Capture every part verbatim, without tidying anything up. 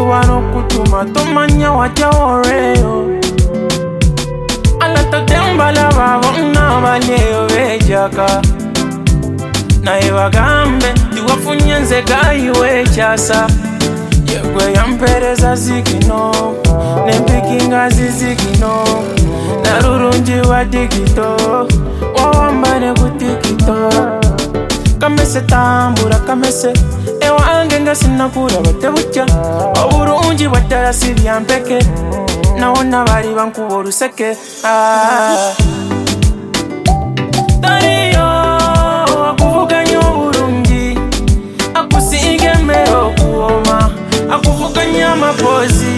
wano kutuma tomanya wacha oreo ala to dembala babona baleo bejaka na ebagambe tiwafunyenze gayiwe chasa yegwe yampereza zikino nempikinga zizikino narurunji wa digito wawambane kutikito kamese tambura kamese ewa angenga sinakura batebucha waburunji watarasi byampeke nawona bari bankubo ruseke ah tariyo akuvuganya burungi akusige mero kuoma akuvuganya amapozi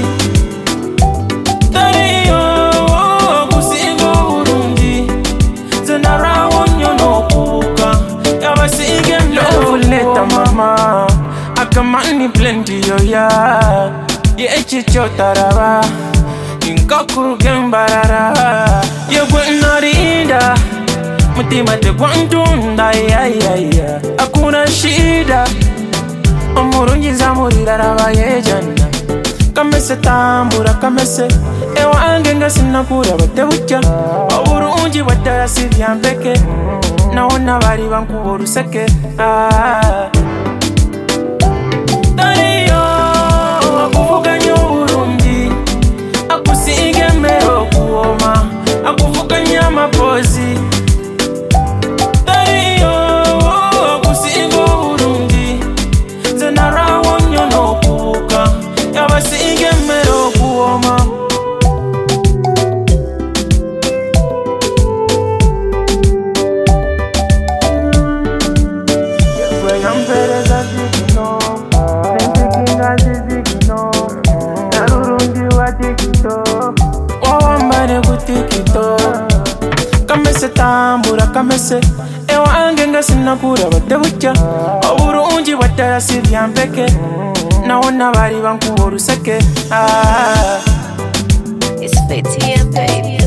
tariyo akusigo burungi zenarawo nyono kubuka yabasige mero leta mama akamani plenty yo ya ye chicho taraba inkakuru gembarara yegwe narinda mutima te kwantunda ya ya ya akuna shida omurungi zamurira rabaye jana kamese tambura kamese ewa angenga sinakura batebucha oburungi batarasi byampeke nawona bari bankubo ruseke ah tariyo akuvuganya burungi akusige mero kuoma akuvuganya amapozi tariyo akusigo burungi zenarawo nyono kubuka yabasige mero kuoma yegwe yampereza zikino nempikinga zizikino narurungi wa digito wawambane kutikito kamese tambura kamese ewa angenga sinakura batebucha oburungi batarasi byampeke nawona bari bankubo ruseke ah It's Fitty and Baby.